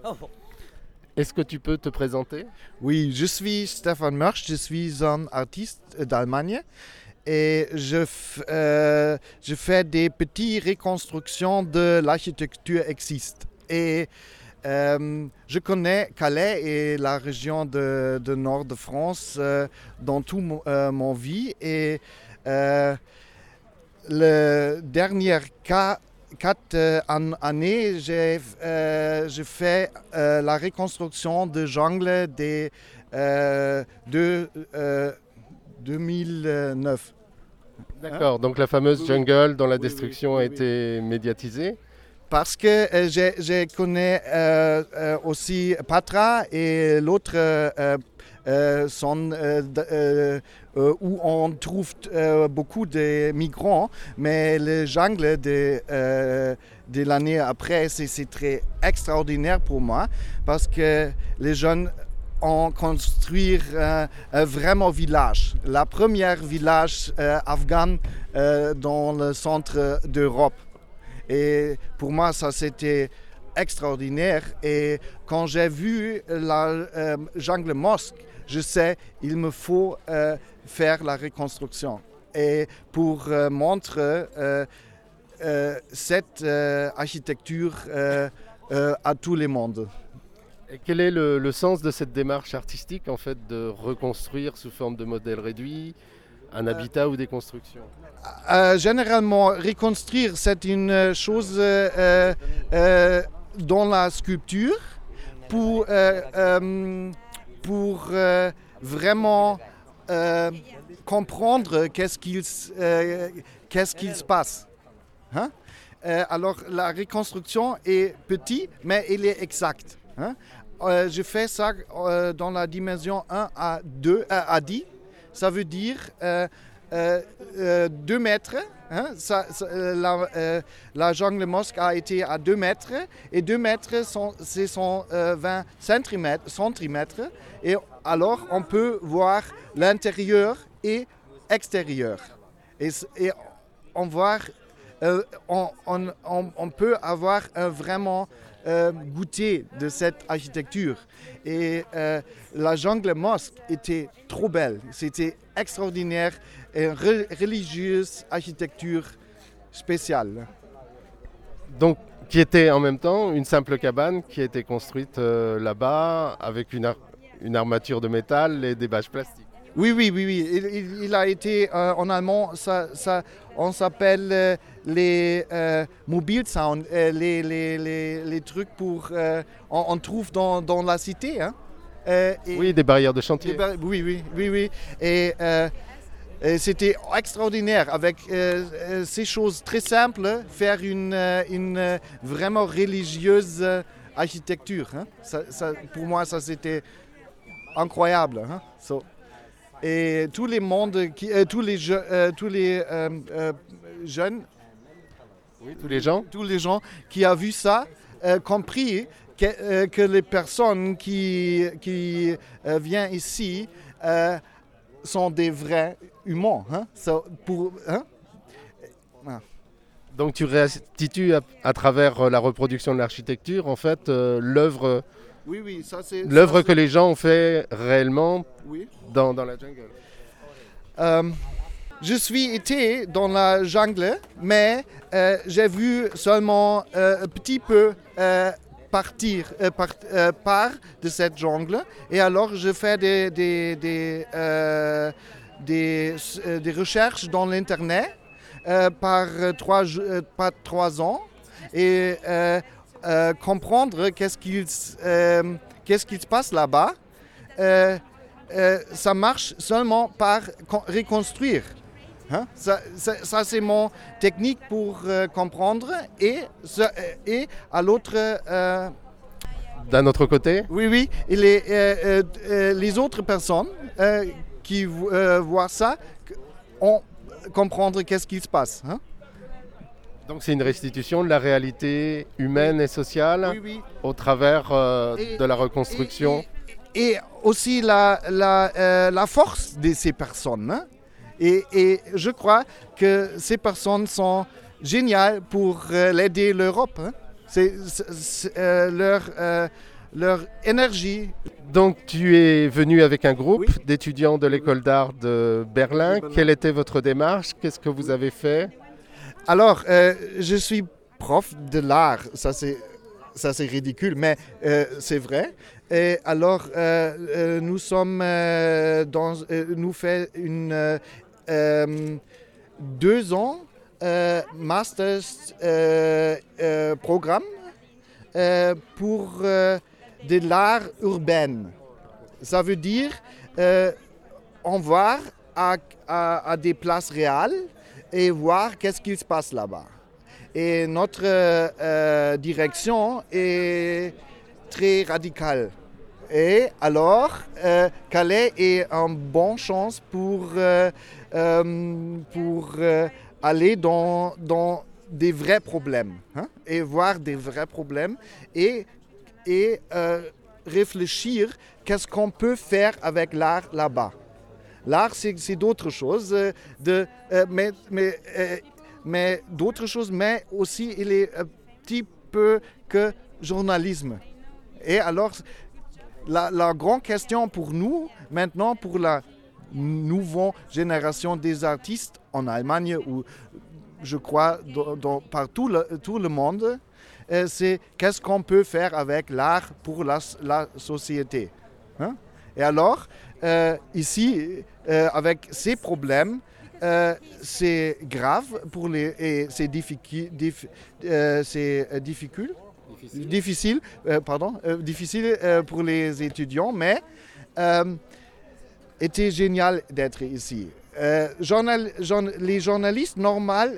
Est-ce que tu peux te présenter? Oui, je suis Stefan Mörsch, je suis un artiste d'Allemagne et je fais des petites reconstructions de l'architecture existe. Et je connais Calais et la région de nord de France dans toute mon vie. Et le dernier cas 4 années, j'ai fait la reconstruction de jungle de 2009. D'accord, donc la fameuse jungle dont la destruction a été médiatisée. Parce que je connais aussi Patra et l'autre sont où on trouve beaucoup de migrants, mais le jungle de l'année après, c'est très extraordinaire pour moi parce que les jeunes ont construit un vraiment village, la première village afghan dans le centre d'Europe. Et pour moi, ça c'était extraordinaire. Et quand j'ai vu la jungle mosque, je sais il me faut faire la reconstruction. Et pour montrer cette architecture à tout le monde. Et quel est le sens de cette démarche artistique, en fait, de reconstruire sous forme de modèle réduit un habitat ou des constructions? Généralement, reconstruire, c'est une chose dans la sculpture pour vraiment comprendre qu'est-ce qu'il se passe. Hein? Alors, la reconstruction est petite, mais elle est exacte. Hein? Je fais ça dans la dimension 1 à 10. Ça veut dire 2 mètres. Hein? La jungle mosque a été à 2 mètres. Et 2 mètres, c'est 20 centimètres. Et alors, on peut voir l'intérieur et extérieur. Et on peut avoir vraiment goûter de cette architecture. Et la jungle mosque était trop belle. C'était extraordinaire et religieuse architecture spéciale. Donc, qui était en même temps une simple cabane qui a été construite là-bas avec une armature de métal et des bâches plastiques. Oui. Il a été en allemand, on s'appelle les Mobilsound, les trucs pour on trouve dans la cité. Hein? Oui, des barrières de chantier. Oui. Et c'était extraordinaire avec ces choses très simples, faire une vraiment religieuse architecture. Hein? Pour moi, ça c'était incroyable. Hein? Et tous les jeunes, oui, tous les gens qui ont vu ça, compris que les personnes qui viennent ici sont des vrais humains. Hein? Donc tu restitues à travers la reproduction de l'architecture, en fait, l'œuvre. Oui, l'œuvre que les gens ont fait réellement dans la jungle. Je suis été dans la jungle, mais j'ai vu seulement un petit peu part de cette jungle. Et alors, je fais des recherches dans l'Internet par 3 ans. Et comprendre qu'est-ce qu'il se passe là-bas. Ça marche seulement par reconstruire. Hein? Ça, c'est mon technique pour comprendre. Et à l'autre... d'un autre côté? Oui. Et les autres personnes qui voient ça comprendre qu'est-ce qui se passe. Hein? Donc c'est une restitution de la réalité humaine et sociale au travers de la reconstruction. Et aussi la force de ces personnes. Hein? Et je crois que ces personnes sont géniales pour l'aider l'Europe. Hein? C'est leur leur énergie. Donc tu es venu avec un groupe d'étudiants de l'école d'art de Berlin. Quelle était votre démarche? Qu'est-ce que vous avez fait? Alors, je suis prof de l'art, ça c'est ridicule, mais c'est vrai. Et alors, nous sommes nous fait une 2 ans master programme pour de l'art urbain. Ça veut dire on va à des places réelles et voir qu'est-ce qui se passe là-bas. Et notre direction est très radicale. Et alors, Calais est une bonne chance pour aller dans des vrais problèmes, hein, et voir des vrais problèmes et réfléchir qu'est-ce qu'on peut faire avec l'art là-bas. L'art, c'est d'autres choses, mais d'autres choses, mais aussi il est un petit peu que journalisme. Et alors, la grande question pour nous, maintenant, pour la nouvelle génération des artistes en Allemagne, ou je crois par tout le monde, c'est qu'est-ce qu'on peut faire avec l'art pour la société. Hein? Et alors, ici, avec ces problèmes, c'est grave pour et c'est difficile pour les étudiants, mais était génial d'être ici. Les journalistes normaux,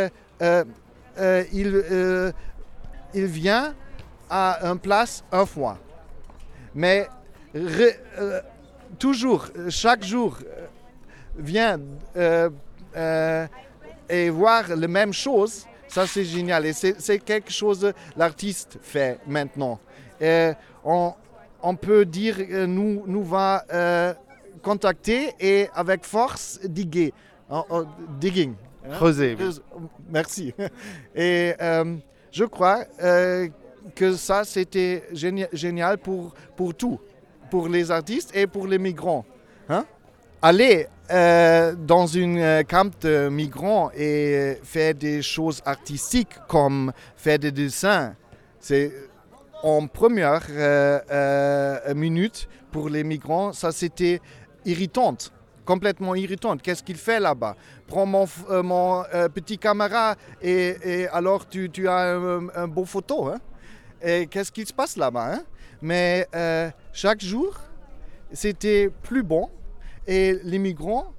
ils viennent à une place une fois, mais toujours, chaque jour, vient et voir la même chose, ça c'est génial. Et c'est quelque chose que l'artiste fait maintenant. On peut dire nous va contacter et avec force diguer. Digging. Creuser. Merci. Et je crois que ça c'était génial pour tout, pour les artistes et pour les migrants. Hein? Aller dans une camp de migrants et faire des choses artistiques comme faire des dessins, c'est en première minute pour les migrants, ça c'était irritante, complètement irritante. Qu'est-ce qu'il fait là-bas? Prends mon petit caméra et alors tu as un beau photo. Hein? Et qu'est-ce qui se passe là-bas? Hein? Mais chaque jour, c'était plus bon. Et les migrants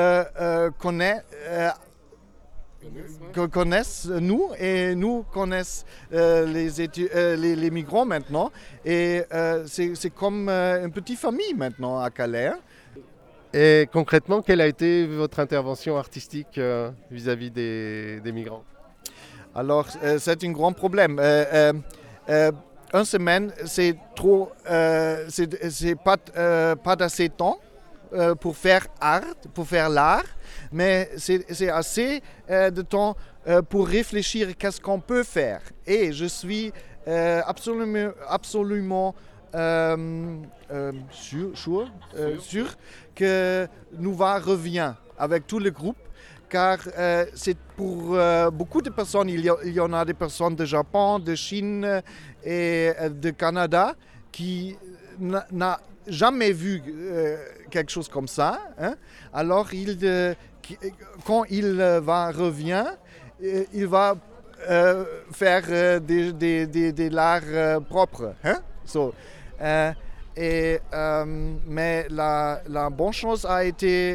connaissent nous et nous connaissent les migrants maintenant. Et c'est comme une petite famille maintenant à Calais. Hein. Et concrètement, quelle a été votre intervention artistique vis-à-vis des migrants? Alors, c'est un grand problème. Une semaine, c'est trop, c'est pas d'assez de temps pour faire l'art, mais c'est assez de temps pour réfléchir qu'est-ce qu'on peut faire. Et je suis absolument sûr que nous va revient avec tout le groupe, car c'est pour beaucoup de personnes, il y en a des personnes de Japon, de Chine et de Canada qui n'a jamais vu quelque chose comme ça. Hein? Alors, quand il revient, il va faire des l'art propre. Hein? Mais la bonne chose a été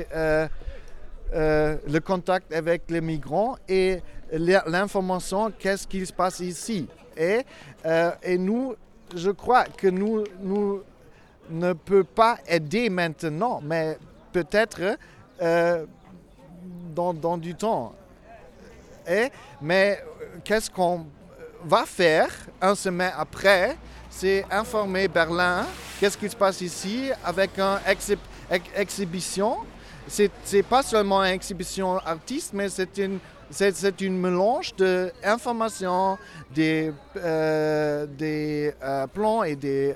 le contact avec les migrants et l'information, qu'est-ce qui se passe ici. Et nous, je crois que nous ne peut pas aider maintenant, mais peut-être dans du temps. Mais qu'est-ce qu'on va faire un semaine après? C'est informer Berlin qu'est-ce qui se passe ici avec une exhibition c'est pas seulement une exhibition artiste, mais c'est une mélange d'informations, des plans et des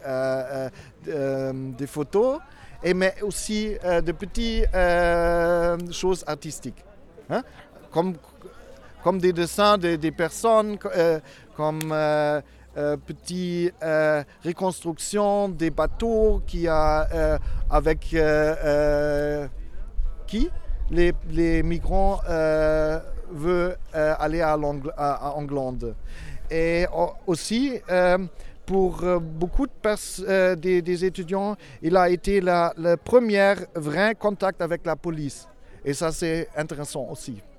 photos, mais aussi de petites choses artistiques. Hein? Comme des dessins des personnes, comme petites reconstructions des bateaux qui a avec qui les migrants veulent aller à England. Et aussi, pour beaucoup des étudiants, il a été le premier vrai contact avec la police. Et ça, c'est intéressant aussi.